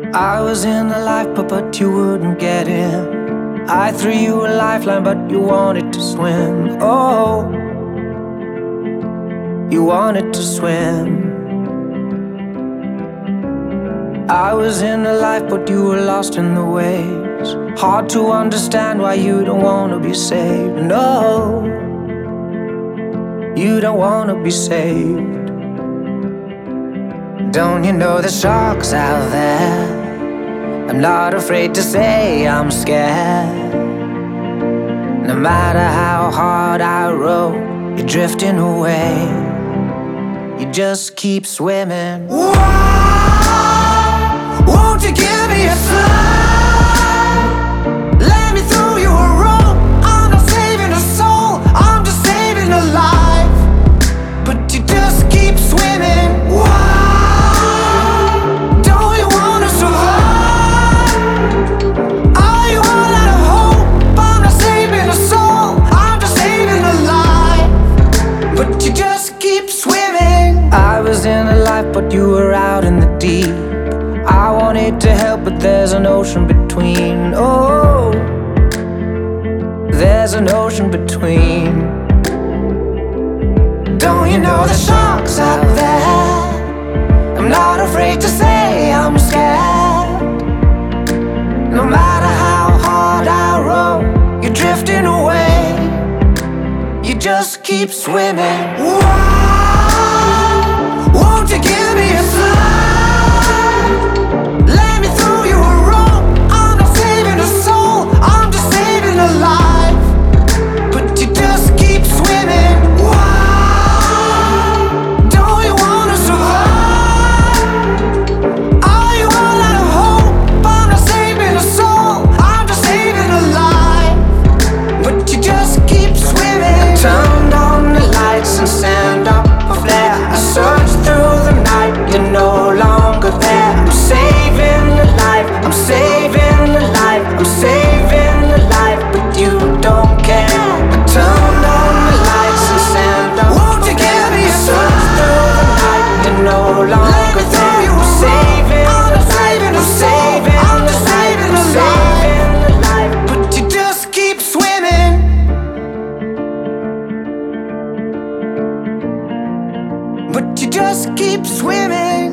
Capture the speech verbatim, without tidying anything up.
I was in the life, but, but you wouldn't get in. I threw you a lifeline, but you wanted to swim. Oh, you wanted to swim. I was in the life, but you were lost in the waves. Hard to understand why you don't wanna be saved. No, you don't wanna be saved. Don't you know the sharks out there? I'm not afraid to say I'm scared. No matter how hard I row, you're drifting away. You just keep swimming. Whoa, won't you give me a sign? Let me throw you a rope. I'm not saving a soul, I'm just saving a life. But you just keep swimming. Whoa, I was in a life, but you were out in the deep. I wanted to help, but there's an ocean between. Oh, there's an ocean between. Don't you know the sharks out there? I'm not afraid to say I'm scared. No matter how hard I row, you're drifting away. You just keep swimming. Whoa, won't you give me a sign? Let me throw you a rope. I'm not saving a soul, I'm just saving a life. But you just keep swimming. Why? Don't you wanna survive? Are you all out of hope? I'm not saving a soul, I'm just saving a life. But you just keep swimming. I turned on the lights and sent up a flare. I searched through the night, you're no longer there. I'm saving the life, I'm saving the life, I'm saving the life, but you don't care. I turned on the lights and sent up. Won't you give me a search through the night, you're no longer there. I'm saving the life, I'm saving, I'm just saving the saving the life, but you just keep swimming. But you just keep swimming.